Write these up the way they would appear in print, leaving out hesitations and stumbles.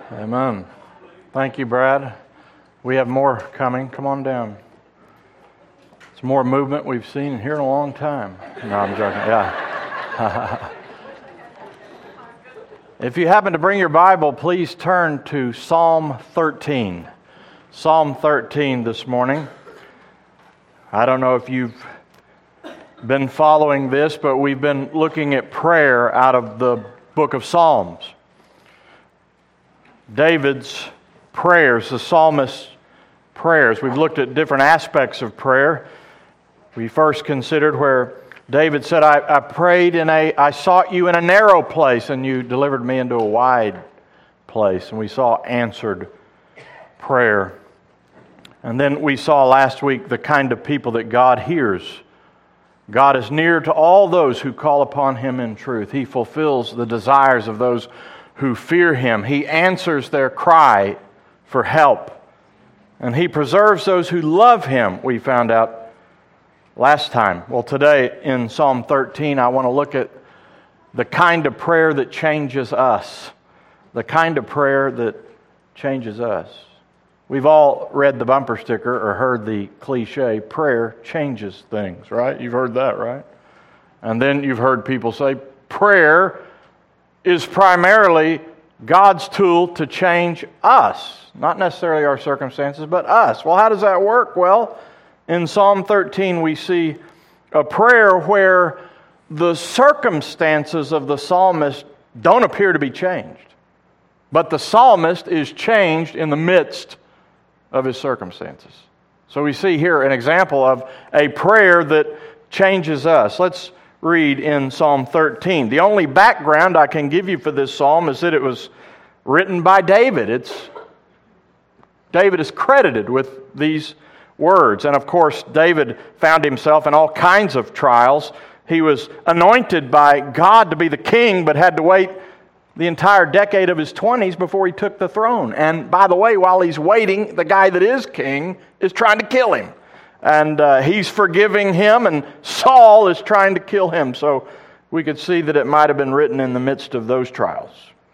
Amen. Thank you, Brad. We have more coming. Come on down. It's more movement we've seen here in a long time. No, I'm joking. Yeah. If you happen to bring your Bible, please turn to Psalm 13. Psalm 13 this morning. I don't know if you've been following this, but we've been looking at prayer out of the book of Psalms. David's prayers, the psalmist's prayers. We've looked at different aspects of prayer. We first considered where David said, I prayed I sought you in a narrow place, and you delivered me into a wide place. And we saw answered prayer. And then we saw last week the kind of people that God hears. God is near to all those who call upon Him in truth. He fulfills the desires of those who fear Him. He answers their cry for help. And He preserves those who love Him, we found out last time. Well, today in Psalm 13, I want to look at the kind of prayer that changes us. The kind of prayer that changes us. We've all read the bumper sticker or heard the cliche, prayer changes things, right? You've heard that, right? And then you've heard people say, prayer is primarily God's tool to change us. Not necessarily our circumstances, but us. Well, how does that work? Well, in Psalm 13, we see a prayer where the circumstances of the psalmist don't appear to be changed. But the psalmist is changed in the midst of his circumstances. So we see here an example of a prayer that changes us. Let's read in Psalm 13. The only background I can give you for this psalm is that it was written by David. David is credited with these words. And of course, David found himself in all kinds of trials. He was anointed by God to be the king, but had to wait the entire decade of his 20s before he took the throne. And by the way, while he's waiting, the guy that is king is trying to kill him. And he's forgiving him, and Saul is trying to kill him. So we could see that it might have been written in the midst of those trials.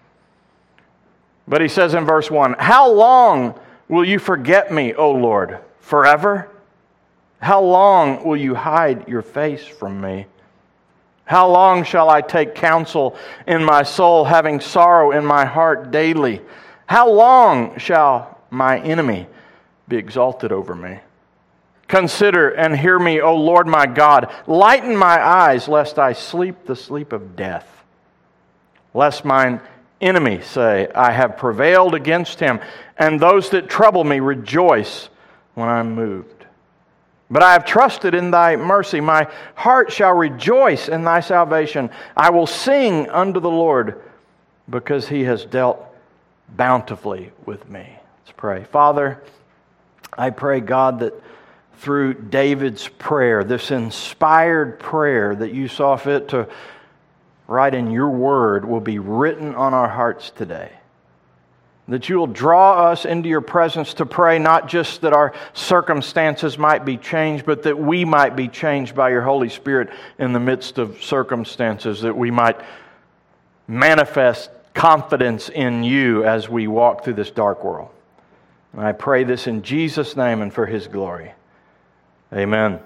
But he says in verse 1, "How long will you forget me, O Lord? Forever? How long will you hide your face from me? How long shall I take counsel in my soul, having sorrow in my heart daily? How long shall my enemy be exalted over me? Consider and hear me, O Lord my God. Lighten my eyes, lest I sleep the sleep of death. Lest mine enemy say, I have prevailed against him, and those that trouble me rejoice when I'm moved. But I have trusted in thy mercy. My heart shall rejoice in thy salvation. I will sing unto the Lord, because he has dealt bountifully with me." Let's pray. Father, I pray, God, that through David's prayer, this inspired prayer that you saw fit to write in your word, will be written on our hearts today. That you will draw us into your presence to pray, not just that our circumstances might be changed, but that we might be changed by your Holy Spirit in the midst of circumstances, that we might manifest confidence in you as we walk through this dark world. And I pray this in Jesus' name and for his glory. Amen.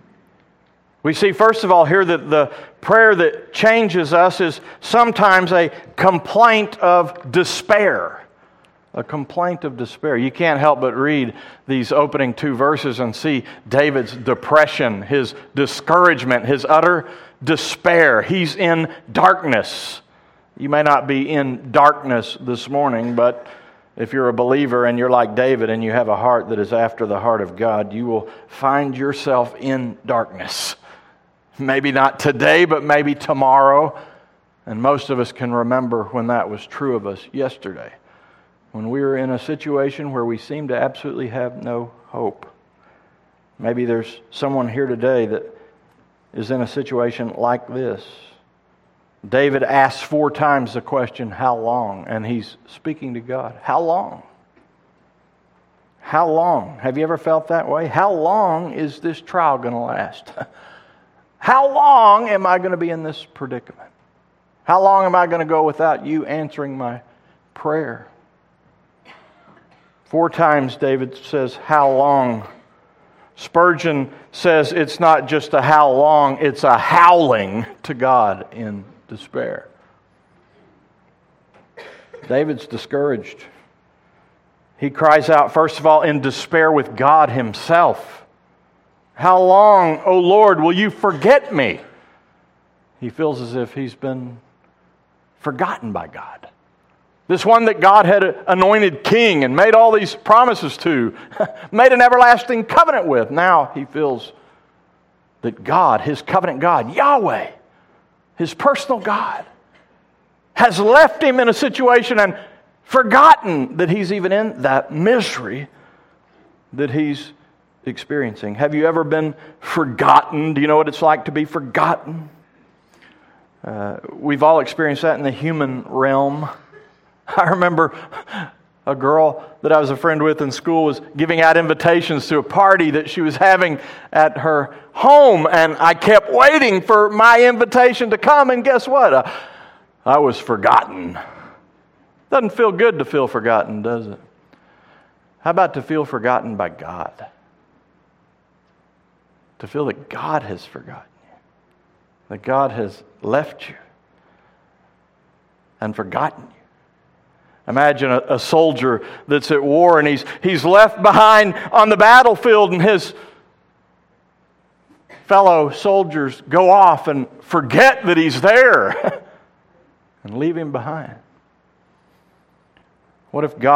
We see, first of all, here that the prayer that changes us is sometimes a complaint of despair. A complaint of despair. You can't help but read these opening two verses and see David's depression, his discouragement, his utter despair. He's in darkness. You may not be in darkness this morning, but if you're a believer and you're like David and you have a heart that is after the heart of God, you will find yourself in darkness. Maybe not today, but maybe tomorrow. And most of us can remember when that was true of us yesterday, when we were in a situation where we seemed to absolutely have no hope. Maybe there's someone here today that is in a situation like this. David asks 4 times the question, how long? And he's speaking to God. How long? How long? Have you ever felt that way? How long is this trial going to last? How long am I going to be in this predicament? How long am I going to go without you answering my prayer? 4 times David says, how long? Spurgeon says it's not just a how long, it's a howling to God in despair. David's discouraged. He cries out, first of all, in despair with God himself. How long, O Lord, will you forget me? He feels as if he's been forgotten by God. This one that God had anointed king and made all these promises to, made an everlasting covenant with. Now he feels that God, his covenant God, Yahweh, his personal God, has left him in a situation and forgotten that he's even in that misery that he's experiencing. Have you ever been forgotten? Do you know what it's like to be forgotten? We've all experienced that in the human realm. I remember a girl that I was a friend with in school was giving out invitations to a party that she was having at her home, and I kept waiting for my invitation to come, and guess what? I was forgotten. Doesn't feel good to feel forgotten, does it? How about to feel forgotten by God? To feel that God has forgotten you, that God has left you and forgotten you. Imagine a soldier that's at war and he's left behind on the battlefield, and his fellow soldiers go off and forget that he's there and leave him behind. What if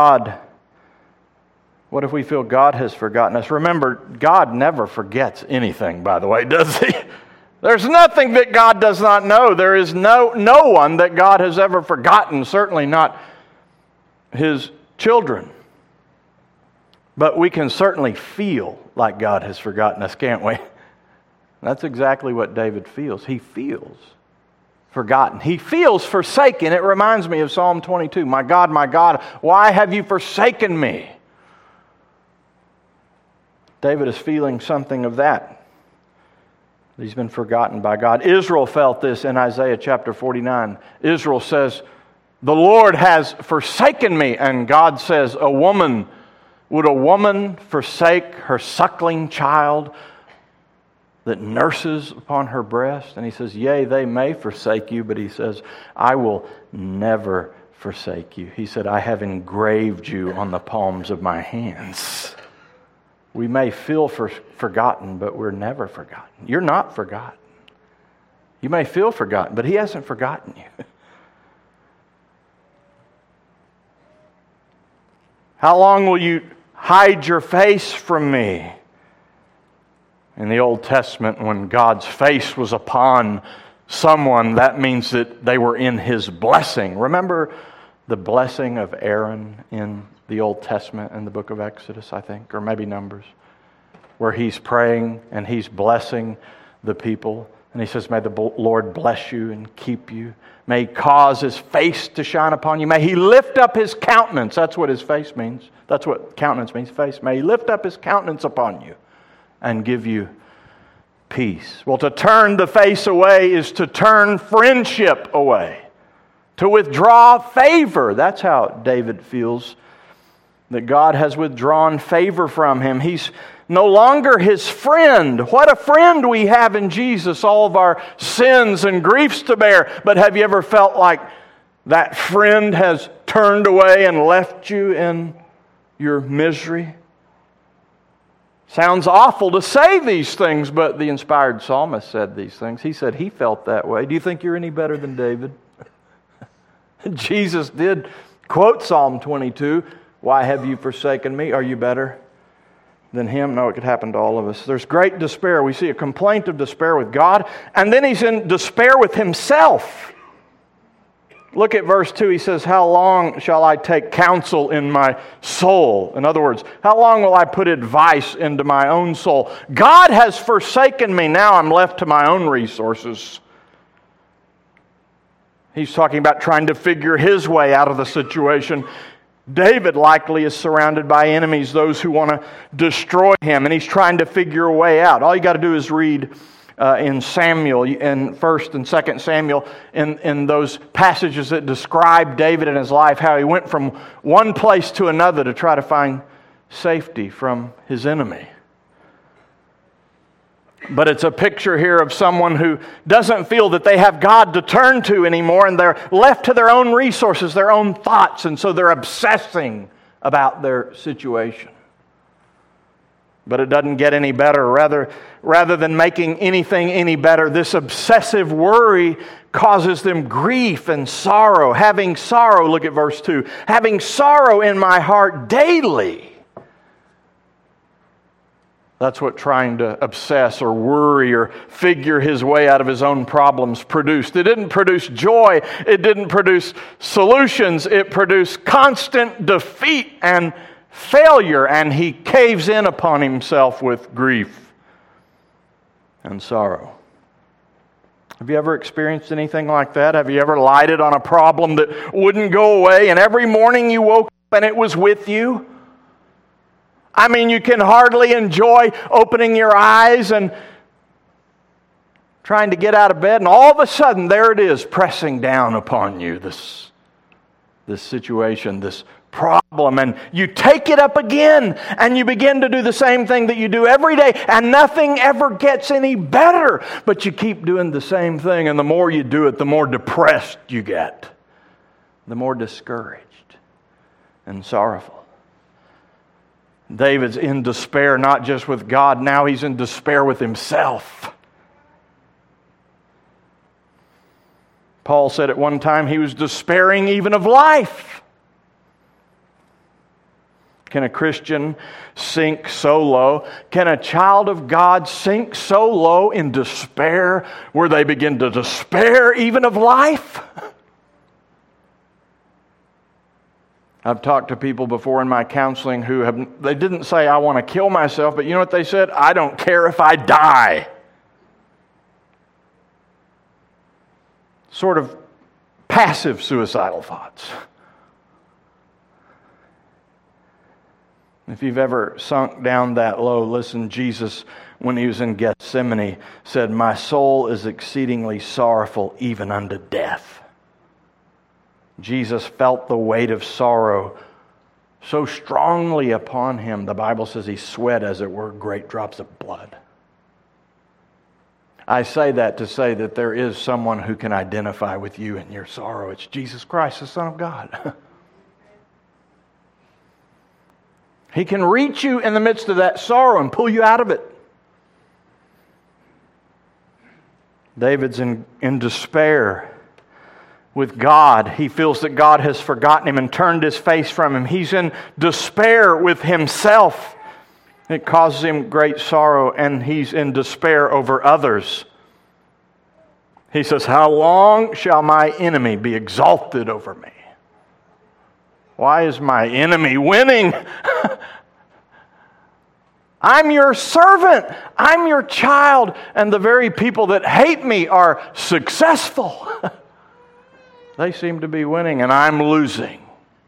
we feel God has forgotten us? Remember, God never forgets anything, by the way, does he? There's nothing that God does not know. There is no one that God has ever forgotten, certainly not his children. But we can certainly feel like God has forgotten us, can't we? That's exactly what David feels. He feels forgotten. He feels forsaken. It reminds me of Psalm 22. My God, why have you forsaken me? David is feeling something of that. He's been forgotten by God. Israel felt this in Isaiah chapter 49. Israel says, the Lord has forsaken me. And God says, would a woman forsake her suckling child that nurses upon her breast? And he says, yea, they may forsake you, but he says, I will never forsake you. He said, I have engraved you on the palms of my hands. We may feel forgotten, but we're never forgotten. You're not forgotten. You may feel forgotten, but he hasn't forgotten you. How long will you hide your face from me? In the Old Testament, when God's face was upon someone, that means that they were in his blessing. Remember the blessing of Aaron in the Old Testament in the book of Exodus, I think, or maybe Numbers, where he's praying and he's blessing the people. And he says, may the Lord bless you and keep you. May he cause his face to shine upon you. May he lift up his countenance. That's what his face means. That's what countenance means, face. May he lift up his countenance upon you and give you peace. Well, to turn the face away is to turn friendship away. To withdraw favor. That's how David feels that God has withdrawn favor from him. He's no longer his friend. What a friend we have in Jesus, all of our sins and griefs to bear. But have you ever felt like that friend has turned away and left you in your misery? Sounds awful to say these things, but the inspired psalmist said these things. He said he felt that way. Do you think you're any better than David? Jesus did quote Psalm 22. Why have you forsaken me? Are you better than him? No, it could happen to all of us. There's great despair. We see a complaint of despair with God, and then he's in despair with himself. Look at verse 2. He says, how long shall I take counsel in my soul? In other words, how long will I put advice into my own soul? God has forsaken me. Now I'm left to my own resources. He's talking about trying to figure his way out of the situation. David likely is surrounded by enemies, those who want to destroy him, and he's trying to figure a way out. All you got to do is read in Samuel, in 1 and 2 Samuel, in those passages that describe David and his life, how he went from one place to another to try to find safety from his enemy. But it's a picture here of someone who doesn't feel that they have God to turn to anymore, and they're left to their own resources, their own thoughts, and so they're obsessing about their situation. But it doesn't get any better. Rather than making anything any better, this obsessive worry causes them grief and sorrow. Having sorrow, look at verse 2, having sorrow in my heart daily. That's what trying to obsess or worry or figure his way out of his own problems produced. It didn't produce joy. It didn't produce solutions. It produced constant defeat and failure, and he caves in upon himself with grief and sorrow. Have you ever experienced anything like that? Have you ever lighted on a problem that wouldn't go away, and every morning you woke up and it was with you? I mean, you can hardly enjoy opening your eyes and trying to get out of bed, and all of a sudden, there it is, pressing down upon you, this situation, this problem, and you take it up again, and you begin to do the same thing that you do every day, and nothing ever gets any better, but you keep doing the same thing, and the more you do it, the more depressed you get, the more discouraged and sorrowful. David's in despair, not just with God, now he's in despair with himself. Paul said at one time he was despairing even of life. Can a Christian sink so low? Can a child of God sink so low in despair where they begin to despair even of life? I've talked to people before in my counseling they didn't say, I want to kill myself, but you know what they said? I don't care if I die. Sort of passive suicidal thoughts. If you've ever sunk down that low, listen, Jesus, when he was in Gethsemane, said, my soul is exceedingly sorrowful, even unto death. Jesus felt the weight of sorrow so strongly upon him, the Bible says he sweat, as it were, great drops of blood. I say that to say that there is someone who can identify with you in your sorrow. It's Jesus Christ, the Son of God. He can reach you in the midst of that sorrow and pull you out of it. David's in despair with God. He feels that God has forgotten him and turned his face from him. He's in despair with himself. It causes him great sorrow, and he's in despair over others. He says, how long shall my enemy be exalted over me? Why is my enemy winning? I'm your servant. I'm your child. And the very people that hate me are successful. They seem to be winning, and I'm losing.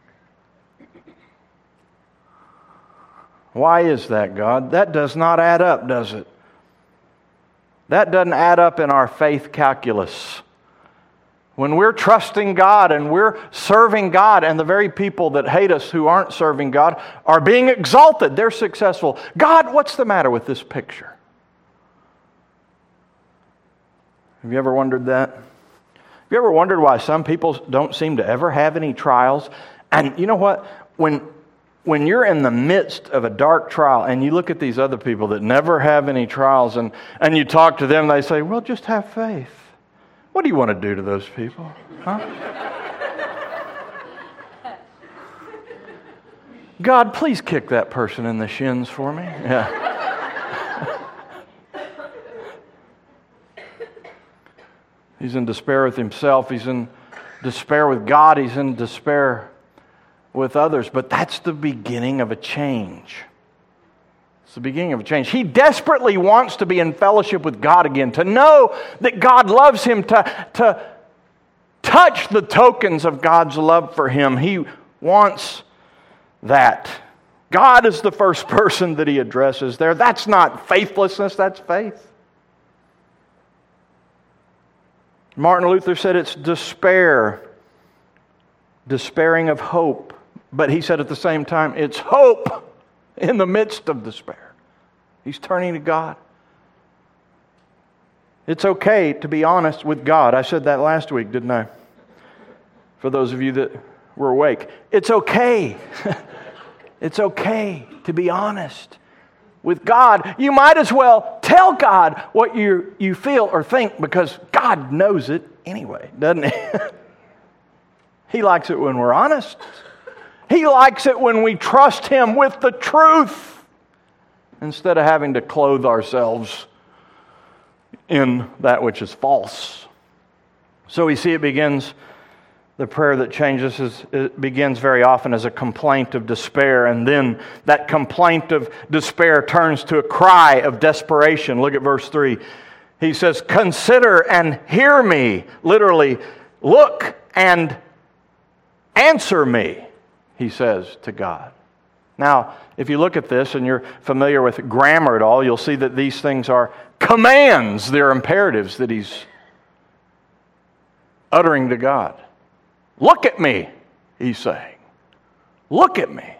Why is that, God? That does not add up, does it? That doesn't add up in our faith calculus. When we're trusting God and we're serving God, and the very people that hate us who aren't serving God are being exalted, they're successful. God, what's the matter with this picture? Have you ever wondered that? Have you ever wondered why some people don't seem to ever have any trials? And you know what? When you're in the midst of a dark trial and you look at these other people that never have any trials and you talk to them, they say, well, just have faith. What do you want to do to those people? Huh? God, please kick that person in the shins for me. Yeah. He's in despair with himself. He's in despair with God. He's in despair with others. But that's the beginning of a change. It's the beginning of a change. He desperately wants to be in fellowship with God again, to know that God loves him, to touch the tokens of God's love for him. He wants that. God is the first person that he addresses there. That's not faithlessness, that's faith. Martin Luther said it's despair, despairing of hope. But he said at the same time, it's hope in the midst of despair. He's turning to God. It's okay to be honest with God. I said that last week, didn't I? For those of you that were awake. It's okay. It's okay to be honest with God. You might as well tell God what you feel or think, because God knows it anyway, doesn't He? He likes it when we're honest. He likes it when we trust Him with the truth instead of having to clothe ourselves in that which is false. So we see the prayer that changes it begins very often as a complaint of despair, and then that complaint of despair turns to a cry of desperation. Look at verse 3. He says, "Consider and hear me." Literally, look and answer me, he says to God. Now, if you look at this and you're familiar with grammar at all, you'll see that these things are commands. They're imperatives that he's uttering to God. Look at me, he's saying. Look at me.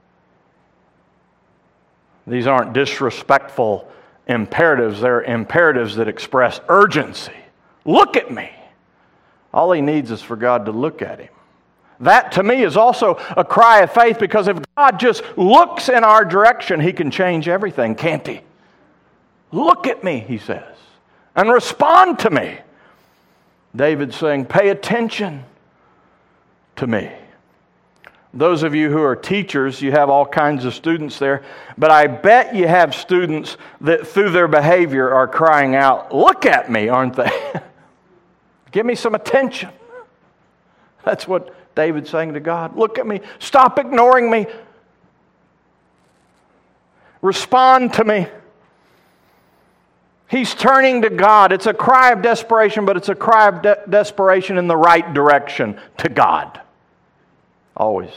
These aren't disrespectful imperatives. They're imperatives that express urgency. Look at me. All he needs is for God to look at him. That, to me, is also a cry of faith, because if God just looks in our direction, He can change everything, can't He? Look at me, he says, and respond to me. David's saying, pay attention to me. Those of you who are teachers, you have all kinds of students there, but I bet you have students that through their behavior are crying out, look at me, aren't they? Give me some attention. That's what David's saying to God. Look at me. Stop ignoring me. Respond to me. He's turning to God. It's a cry of desperation, but it's a cry of desperation in the right direction, to God. Always.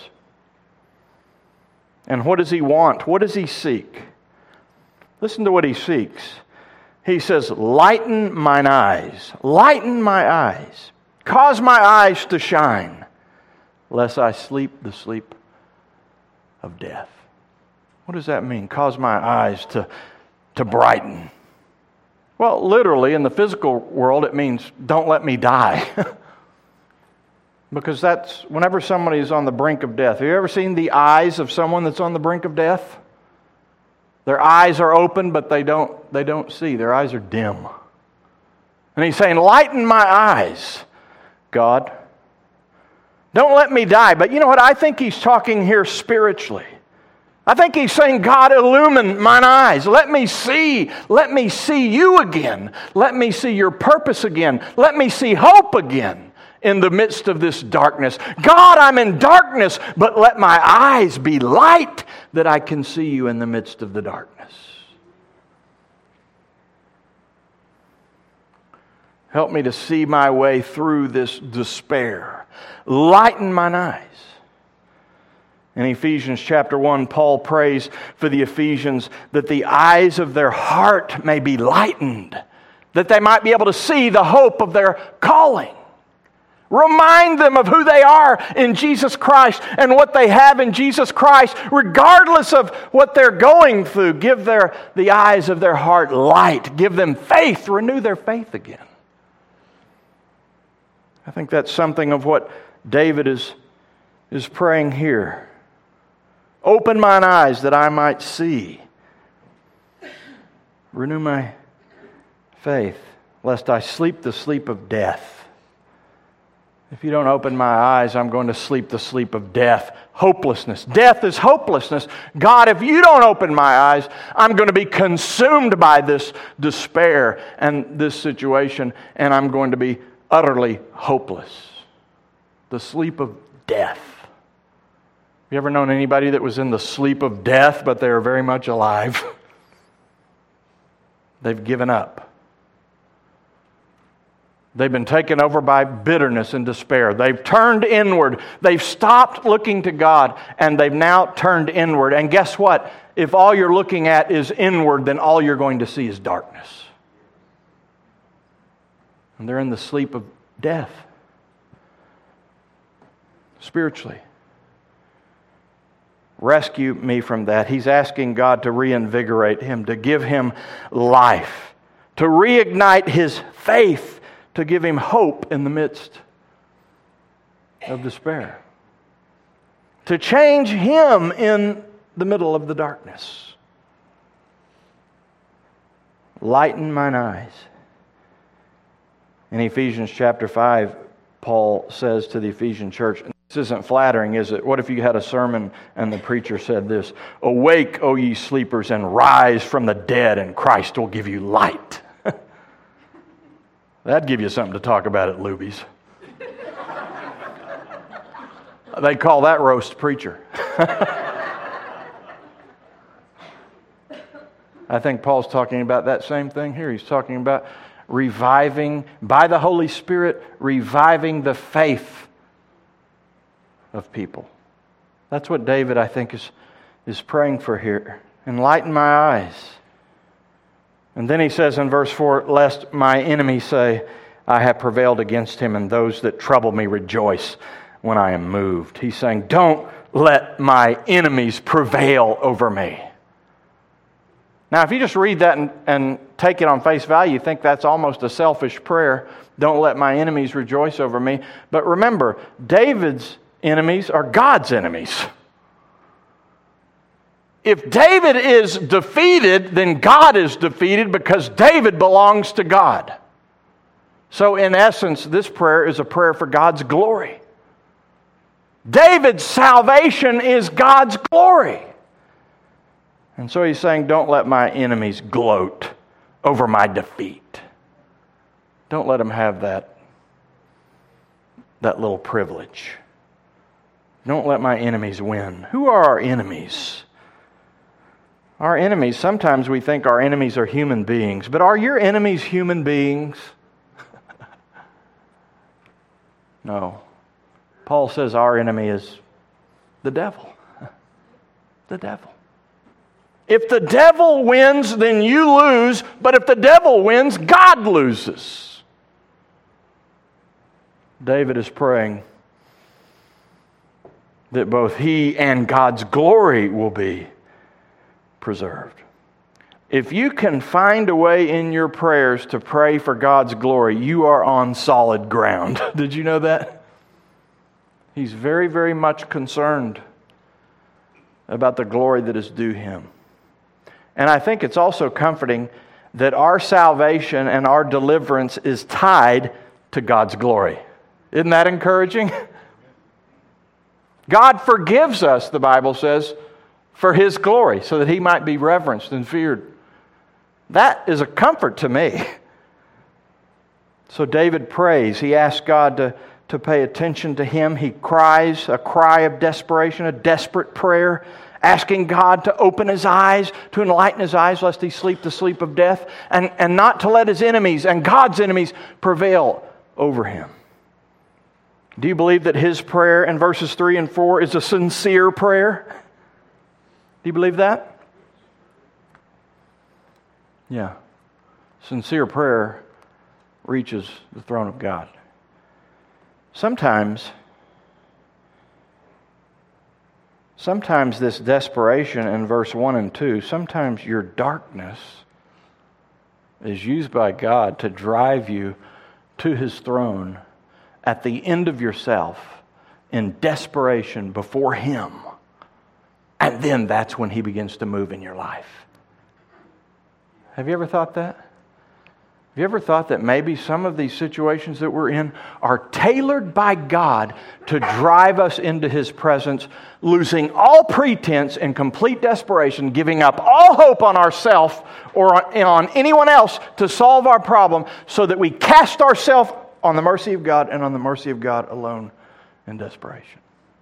And what does he want? What does he seek? Listen to what he seeks. He says, lighten mine eyes. Lighten my eyes. Cause my eyes to shine, lest I sleep the sleep of death. What does that mean? Cause my eyes to brighten. Well, literally, in the physical world, it means don't let me die. Because that's whenever somebody is on the brink of death. Have you ever seen the eyes of someone that's on the brink of death? Their eyes are open, but they don't see. Their eyes are dim. And he's saying, lighten my eyes, God. Don't let me die. But you know what? I think he's talking here spiritually. I think he's saying, God, illumine mine eyes. Let me see you again. Let me see your purpose again. Let me see hope again in the midst of this darkness. God, I'm in darkness, but let my eyes be light that I can see you in the midst of the darkness. Help me to see my way through this despair. Lighten mine eyes. In Ephesians chapter 1, Paul prays for the Ephesians that the eyes of their heart may be lightened, that they might be able to see the hope of their calling. Remind them of who they are in Jesus Christ and what they have in Jesus Christ, regardless of what they're going through. Give the eyes of their heart light. Give them faith. Renew their faith again. I think that's something of what David is praying here. Open mine eyes that I might see. Renew my faith, lest I sleep the sleep of death. If you don't open my eyes, I'm going to sleep the sleep of death. Hopelessness. Death is hopelessness. God, if you don't open my eyes, I'm going to be consumed by this despair and this situation, and I'm going to be utterly hopeless. The sleep of death. You ever known anybody that was in the sleep of death, but they are very much alive? They've given up. They've been taken over by bitterness and despair. They've turned inward. They've stopped looking to God, and they've now turned inward. And guess what? If all you're looking at is inward, then all you're going to see is darkness. And they're in the sleep of death, spiritually. Rescue me from that. He's asking God to reinvigorate him, to give him life, to reignite his faith, to give him hope in the midst of despair, to change him in the middle of the darkness. Lighten mine eyes. In Ephesians chapter 5, Paul says to the Ephesian church, this isn't flattering, is it? What if you had a sermon and the preacher said this, "Awake, O ye sleepers, and rise from the dead, and Christ will give you light." That'd give you something to talk about at Luby's. They call that roast preacher. I think Paul's talking about that same thing here. He's talking about reviving, by the Holy Spirit, reviving the faith of people. That's what David, I think, is praying for here. Enlighten my eyes. And then he says in verse 4, lest my enemies say, I have prevailed against him, and those that trouble me rejoice when I am moved. He's saying, don't let my enemies prevail over me. Now, if you just read that and take it on face value, you think that's almost a selfish prayer. Don't let my enemies rejoice over me. But remember, David's enemies are God's enemies. If David is defeated, then God is defeated because David belongs to God. So in essence, this prayer is a prayer for God's glory. David's salvation is God's glory. And so he's saying, don't let my enemies gloat over my defeat. Don't let them have that little privilege. Don't let my enemies win. Who are our enemies? Our enemies, sometimes we think our enemies are human beings, but are your enemies human beings? No. Paul says our enemy is the devil. The devil. If the devil wins, then you lose, but if the devil wins, God loses. David is praying that both he and God's glory will be preserved. If you can find a way in your prayers to pray for God's glory, you are on solid ground. Did you know that? He's very, very much concerned about the glory that is due him. And I think it's also comforting that our salvation and our deliverance is tied to God's glory. Isn't that encouraging? God forgives us, the Bible says, for His glory, so that He might be reverenced and feared. That is a comfort to me. So David prays. He asks God to pay attention to him. He cries a cry of desperation, a desperate prayer, asking God to open his eyes, to enlighten his eyes, lest he sleep the sleep of death, and not to let his enemies and God's enemies prevail over him. Do you believe that his prayer in verses 3 and 4 is a sincere prayer? Do you believe that? Yeah. Sincere prayer reaches the throne of God. Sometimes this desperation in verse 1 and 2, sometimes your darkness is used by God to drive you to His throne at the end of yourself in desperation before Him. And then that's when He begins to move in your life. Have you ever thought that? Have you ever thought that maybe some of these situations that we're in are tailored by God to drive us into His presence, losing all pretense and complete desperation, giving up all hope on ourselves or on anyone else to solve our problem, so that we cast ourselves on the mercy of God and on the mercy of God alone in desperation?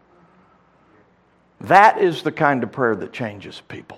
That is the kind of prayer that changes people.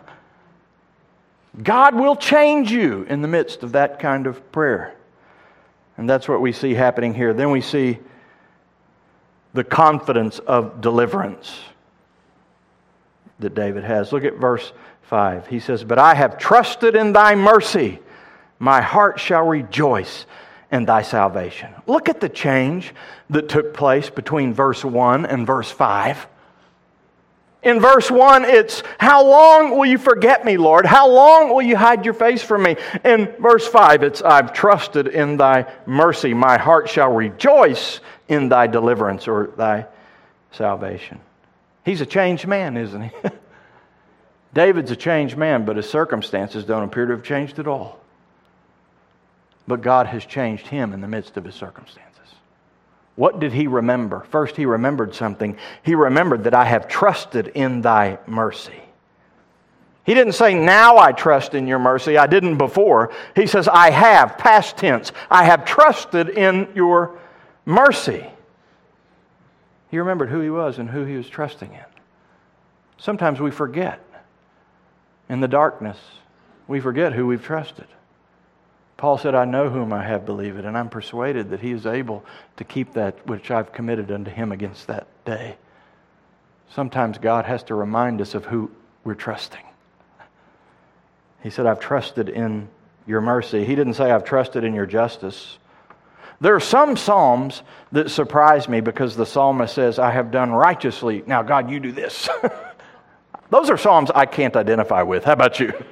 God will change you in the midst of that kind of prayer. And that's what we see happening here. Then we see the confidence of deliverance that David has. Look at verse 5. He says, "But I have trusted in thy mercy. My heart shall rejoice, and thy salvation. Look at the change that took place between verse 1 and verse 5. In verse 1, it's, how long will you forget me, Lord? How long will you hide your face from me? In verse 5, it's, I've trusted in thy mercy. My heart shall rejoice in thy deliverance or thy salvation. He's a changed man, isn't he? David's a changed man, but his circumstances don't appear to have changed at all. But God has changed him in the midst of his circumstances. What did he remember? First, he remembered something. He remembered that I have trusted in thy mercy. He didn't say, now I trust in your mercy. I didn't before. He says, I have, past tense. I have trusted in your mercy. He remembered who he was and who he was trusting in. Sometimes we forget. In the darkness, we forget who we've trusted. Paul said, I know whom I have believed, and I'm persuaded that he is able to keep that which I've committed unto him against that day. Sometimes God has to remind us of who we're trusting. He said, I've trusted in your mercy. He didn't say, I've trusted in your justice. There are some psalms that surprise me because the psalmist says, I have done righteously. Now, God, you do this. Those are psalms I can't identify with. How about you?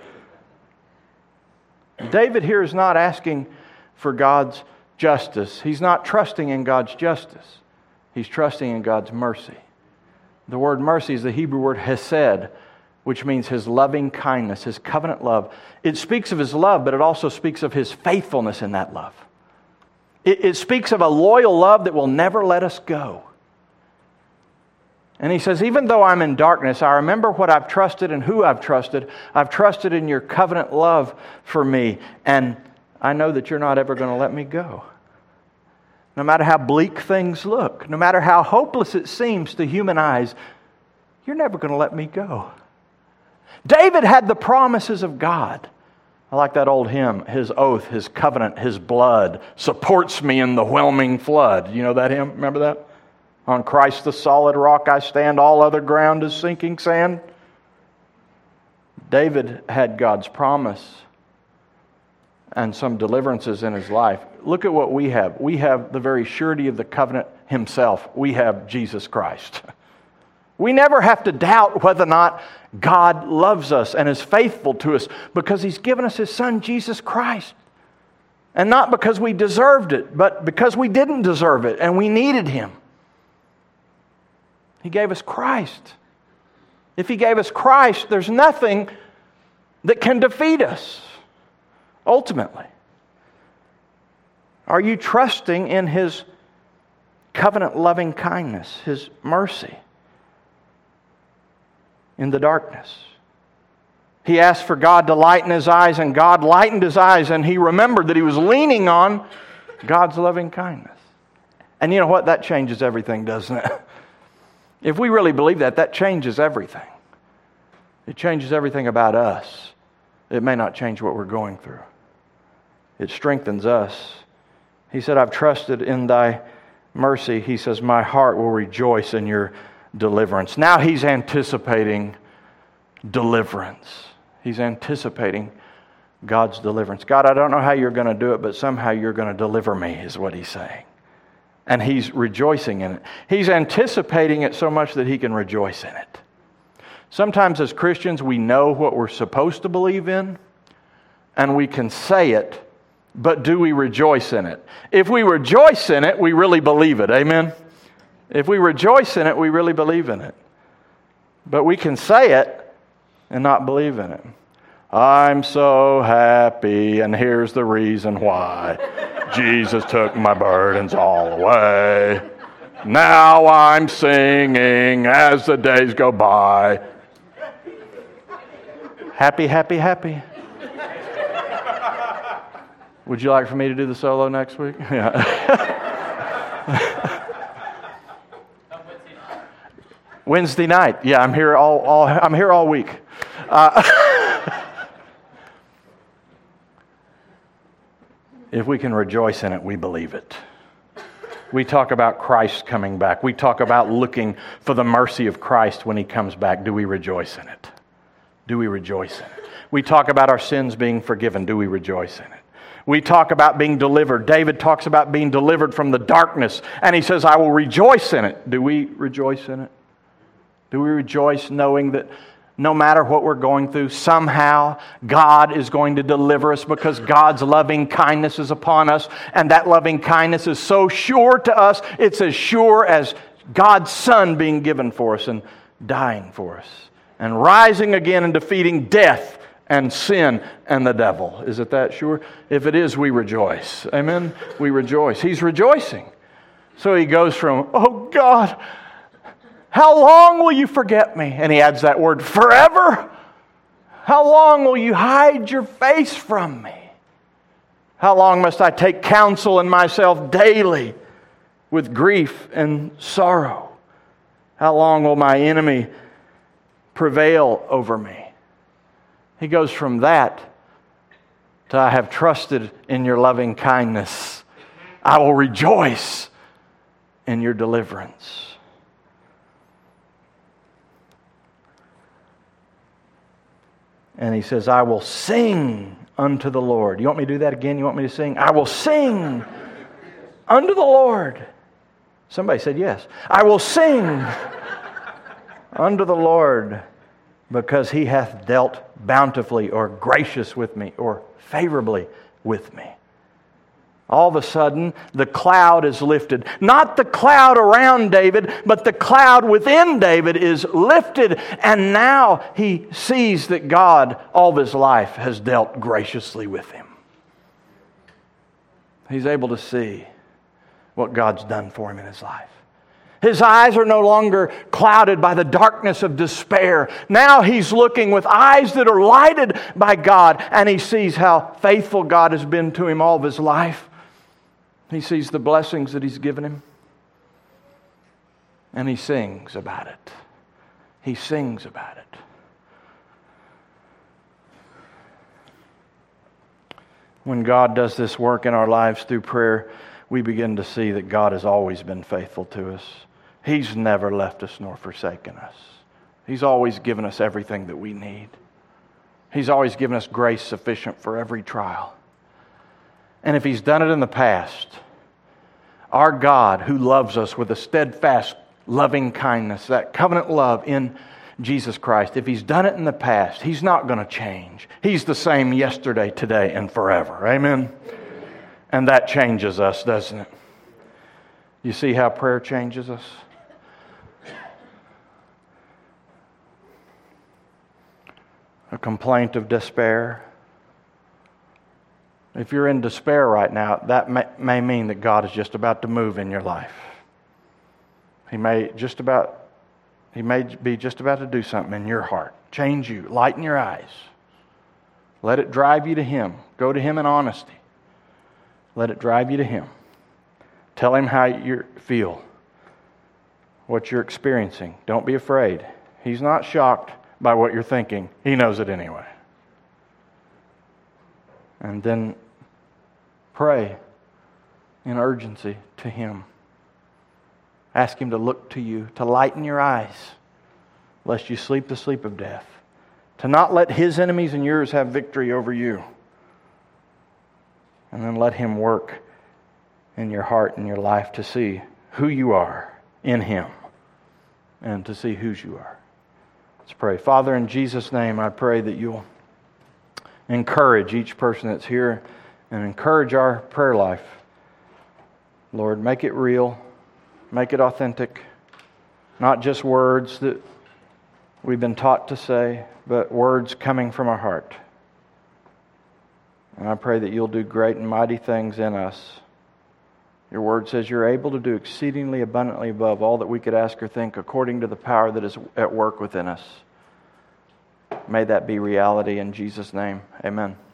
David here is not asking for God's justice. He's not trusting in God's justice. He's trusting in God's mercy. The word mercy is the Hebrew word hesed, which means his loving kindness, his covenant love. It speaks of his love, but it also speaks of his faithfulness in that love. It speaks of a loyal love that will never let us go. And he says, even though I'm in darkness, I remember what I've trusted and who I've trusted. I've trusted in your covenant love for me. And I know that you're not ever going to let me go. No matter how bleak things look, no matter how hopeless it seems to human eyes, you're never going to let me go. David had the promises of God. I like that old hymn, his oath, his covenant, his blood supports me in the whelming flood. You know that hymn? Remember that? On Christ the solid rock I stand, all other ground is sinking sand. David had God's promise and some deliverances in his life. Look at what we have. We have the very surety of the covenant himself. We have Jesus Christ. We never have to doubt whether or not God loves us and is faithful to us because he's given us his son, Jesus Christ. And not because we deserved it, but because we didn't deserve it and we needed him. He gave us Christ. If he gave us Christ, there's nothing that can defeat us, ultimately. Are you trusting in his covenant loving kindness, his mercy in the darkness? He asked for God to lighten his eyes, and God lightened his eyes, and he remembered that he was leaning on God's loving kindness. And you know what? That changes everything, doesn't it? If we really believe that, that changes everything. It changes everything about us. It may not change what we're going through. It strengthens us. He said, I've trusted in thy mercy. He says, my heart will rejoice in your deliverance. Now he's anticipating deliverance. He's anticipating God's deliverance. God, I don't know how you're going to do it, but somehow you're going to deliver me, is what he's saying. And he's rejoicing in it. He's anticipating it so much that he can rejoice in it. Sometimes as Christians, we know what we're supposed to believe in, and we can say it, but do we rejoice in it? If we rejoice in it, we really believe it. Amen? If we rejoice in it, we really believe in it. But we can say it and not believe in it. I'm so happy, and here's the reason why. Jesus took my burdens all away. Now I'm singing as the days go by. Happy, happy, happy. Would you like for me to do the solo next week? Yeah. Wednesday night. Yeah, I'm here all week. If we can rejoice in it, we believe it. We talk about Christ coming back. We talk about looking for the mercy of Christ when he comes back. Do we rejoice in it? Do we rejoice in it? We talk about our sins being forgiven. Do we rejoice in it? We talk about being delivered. David talks about being delivered from the darkness, and he says, I will rejoice in it. Do we rejoice in it? Do we rejoice knowing that no matter what we're going through, somehow God is going to deliver us because God's loving kindness is upon us, and that loving kindness is so sure to us, it's as sure as God's Son being given for us and dying for us and rising again and defeating death and sin and the devil. Is it that sure? If it is, we rejoice. Amen? We rejoice. He's rejoicing. So he goes from, oh God, how long will you forget me? And he adds that word, forever? How long will you hide your face from me? How long must I take counsel in myself daily with grief and sorrow? How long will my enemy prevail over me? He goes from that to I have trusted in your loving kindness. I will rejoice in your deliverance. And he says, I will sing unto the Lord. You want me to do that again? You want me to sing? I will sing unto the Lord. Somebody said yes. I will sing unto the Lord because he hath dealt bountifully or gracious with me or favorably with me. All of a sudden, the cloud is lifted. Not the cloud around David, but the cloud within David is lifted. And now he sees that God, all of his life, has dealt graciously with him. He's able to see what God's done for him in his life. His eyes are no longer clouded by the darkness of despair. Now he's looking with eyes that are lighted by God, and he sees how faithful God has been to him all of his life. He sees the blessings that he's given him, and he sings about it. He sings about it. When God does this work in our lives through prayer, we begin to see that God has always been faithful to us. He's never left us nor forsaken us. He's always given us everything that we need. He's always given us grace sufficient for every trial. And if He's done it in the past, our God who loves us with a steadfast, loving kindness, that covenant love in Jesus Christ, if He's done it in the past, He's not going to change. He's the same yesterday, today, and forever. Amen? And that changes us, doesn't it? You see how prayer changes us? A complaint of despair. If you're in despair right now, that may mean that God is just about to move in your life. He may be just about to do something in your heart. Change you. Lighten your eyes. Let it drive you to Him. Go to Him in honesty. Let it drive you to Him. Tell Him how you feel, what you're experiencing. Don't be afraid. He's not shocked by what you're thinking. He knows it anyway. And then pray in urgency to Him. Ask Him to look to you, to lighten your eyes, lest you sleep the sleep of death. To not let His enemies and yours have victory over you. And then let Him work in your heart and your life to see who you are in Him and to see whose you are. Let's pray. Father, in Jesus' name, I pray that You'll encourage each person that's here and encourage our prayer life. Lord, make it real. Make it authentic. Not just words that we've been taught to say, but words coming from our heart. And I pray that You'll do great and mighty things in us. Your word says You're able to do exceedingly abundantly above all that we could ask or think according to the power that is at work within us. May that be reality in Jesus' name. Amen.